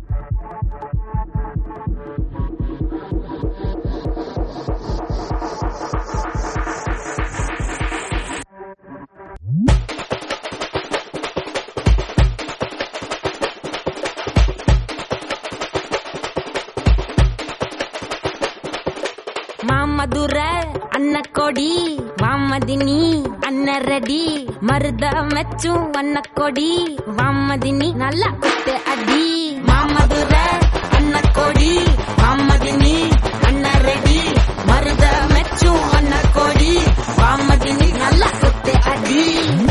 மாமதுர அன்னக்கொடி வாமதினி அன்னரடி மருத மெச்சும் அன்னக்கொடி வாமதினி நல்லா குத்து அடி மாமதுர அன்னக்கொடி வாமதினி அன்னரடி மருத மெச்சும் அன்னக்கொடி வாமதினி நல்லா குத்து அடி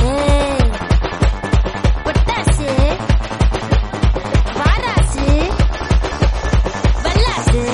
பொட்டாசு வாராசு வல்லாசு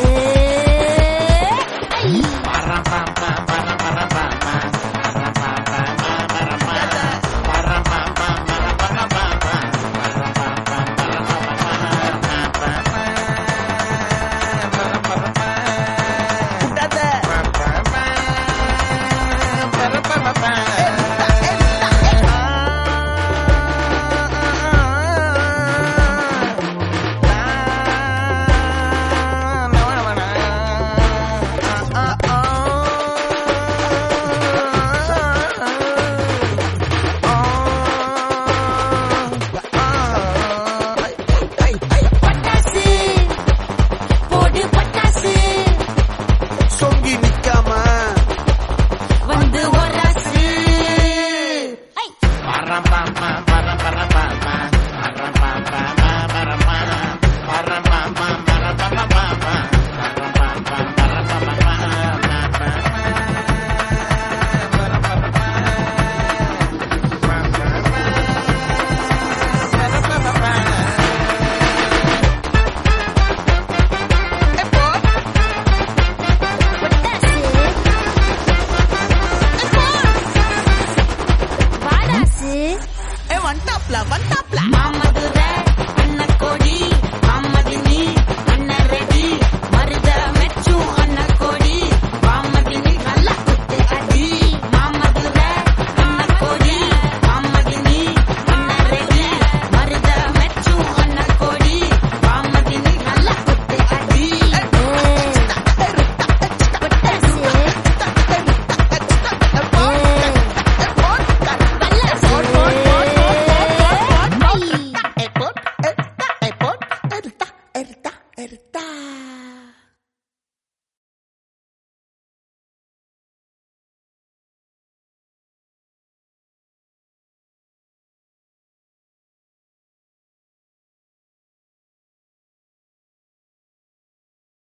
மாமதுர அன்னக்கொடி வாமதினி அன்னரடி மருத மெச்சும் அன்னக்கொடி வாமதினி நல்லா குத்து அடி மாமதுர அன்னக்கொடி வாமதினி அன்னரடி மருத மெச்சும் அன்னக்கொடி வாமதினி நல்லா குத்து அடி பொட்டாசு